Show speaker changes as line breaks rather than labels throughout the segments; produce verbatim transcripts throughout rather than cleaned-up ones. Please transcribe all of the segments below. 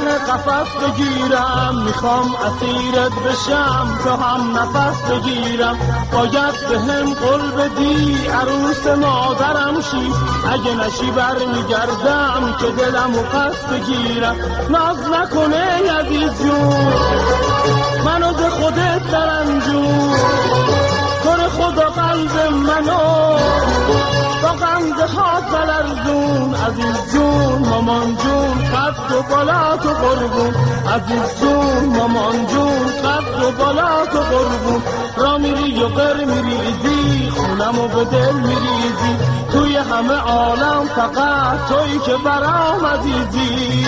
ره قفس بگیرم، میخوام اسیرت بشم تا هم نفس بگیرم. باید به هم قول بدی عروس مادرم شی، اگه نشی بر میگردم که دلمو پس بگیرم. ناز نکنه عزیز جون منو به خودت درنجون، تو خدا قلب منو با غمزه هات بلرزون. عزیز جون مامان جون قد و بالا تو قربون، عزیز جون مامان جون قد و بالا تو قربون. را میری و قر میریزی خونمو به دل میریزی، توی همه عالم فقط تویی که برام عزیزی.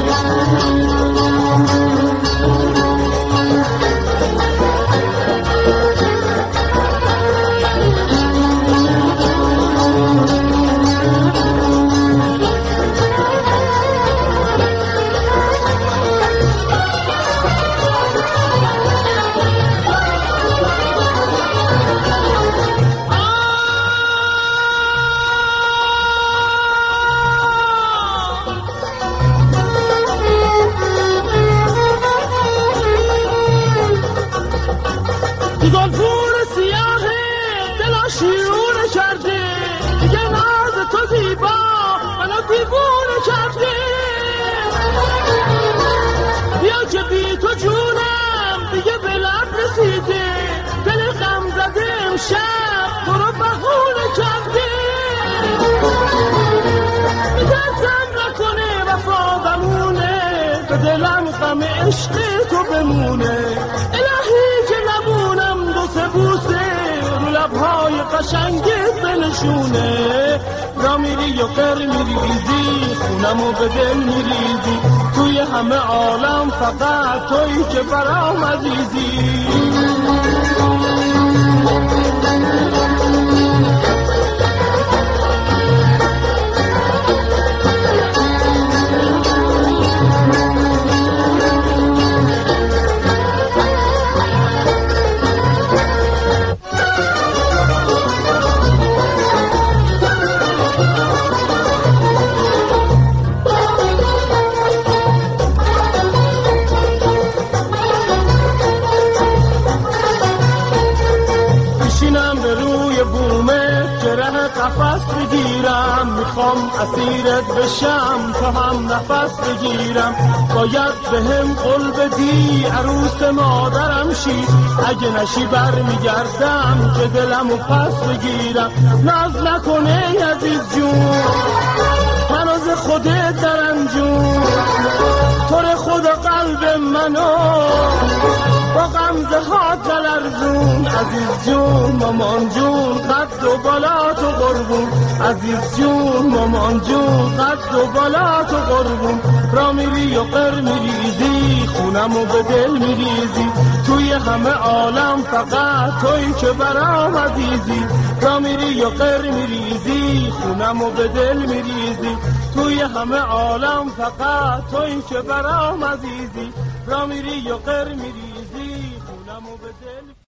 گلپور سیاهه دلا شیرونه کرده، دیگه ناز تو زیبا منو دیوونه کرده. بیا که بی تو جونم دیگه به لب رسیده، دل غم زده امشب تو رو بهونه کرده. میترسم نکنه وفا بمونه، به دلم غم عشق تو بمونه. الهی که نمونم دو سه بوسه رو لبهای قشنگت بنشونه. را میری و قر میریزی خونمو به دل میریزی، توی همه عالم فقط تویی که برام عزیزی. میشینم به روی بومه که ره قفس بگیرم، میخوام اسیرت بشم تا هم نفس بگیرم. باید به هم قول بدی عروس مادرم شی، اگه نشی بر میگردم که دلمو پس بگیرم. ناز نکنه عزیز جون منو ز خودت درنجون، تو رو خدا قلب منو با غمزه هات بلرزون. عزیز جون مامان جون قد و بالا تو قربون، عزیز جون مامان جون قد و بالا تو قربون. را میری و قر میریزی خونمو به دل میریزی، توی همه عالم فقط تویی که برام عزیزی. را میری و قر میریزی خونمو به دل میریزی، توی همه عالم فقط تویی که برام عزیزی. را میری و قر میریزی خونمو به دل